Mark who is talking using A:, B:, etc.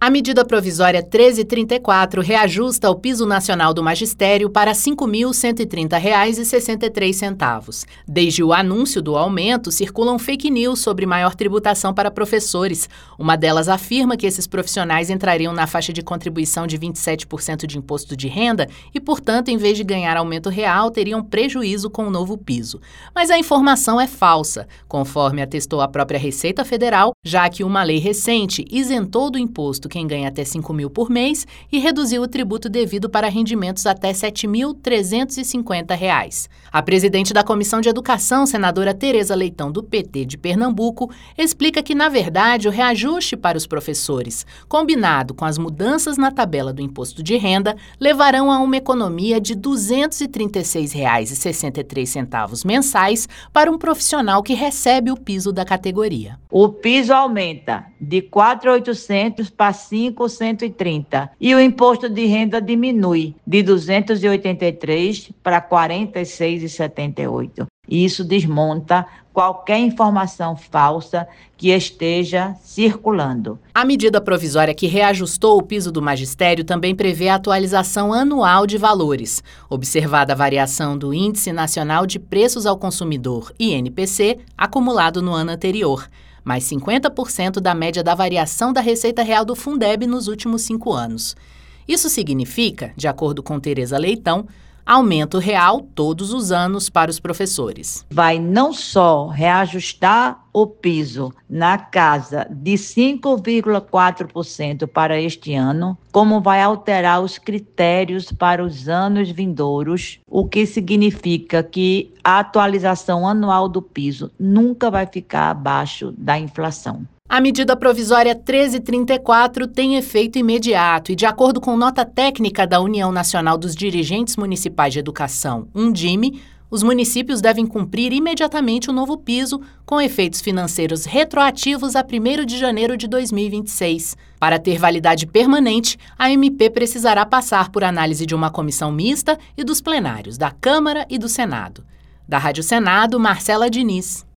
A: A medida provisória 1334 reajusta o piso nacional do magistério para R$ 5.130,63. Desde o anúncio do aumento, circulam fake news sobre maior tributação para professores. Uma delas afirma que esses profissionais entrariam na faixa de contribuição de 27% de imposto de renda e, portanto, em vez de ganhar aumento real, teriam prejuízo com o novo piso. Mas a informação é falsa, conforme atestou a própria Receita Federal, já que uma lei recente isentou do imposto quem ganha até R$ 5.000 por mês e reduziu o tributo devido para rendimentos até R$ 7.350. A presidente da Comissão de Educação, senadora Tereza Leitão, do PT de Pernambuco, explica que, na verdade, o reajuste para os professores, combinado com as mudanças na tabela do imposto de renda, levarão a uma economia de R$ 236,63 mensais para um profissional que recebe o piso da categoria.
B: O piso aumenta de 4.800 para 5.130 e o imposto de renda diminui de 283 para 46,78. Isso desmonta qualquer informação falsa que esteja circulando.
A: A medida provisória que reajustou o piso do magistério também prevê a atualização anual de valores, observada a variação do Índice Nacional de Preços ao Consumidor, INPC, acumulado no ano anterior, mais 50% da média da variação da Receita Real do Fundeb nos últimos 5 anos. Isso significa, de acordo com Tereza Leitão, aumento real todos os anos para os professores.
B: Vai não só reajustar o piso na casa de 5,4% para este ano, como vai alterar os critérios para os anos vindouros, o que significa que a atualização anual do piso nunca vai ficar abaixo da inflação.
A: A medida provisória 1334 tem efeito imediato e, de acordo com nota técnica da União Nacional dos Dirigentes Municipais de Educação, Undime, os municípios devem cumprir imediatamente o novo piso, com efeitos financeiros retroativos a 1º de janeiro de 2026. Para ter validade permanente, a MP precisará passar por análise de uma comissão mista e dos plenários da Câmara e do Senado. Da Rádio Senado, Marcela Diniz.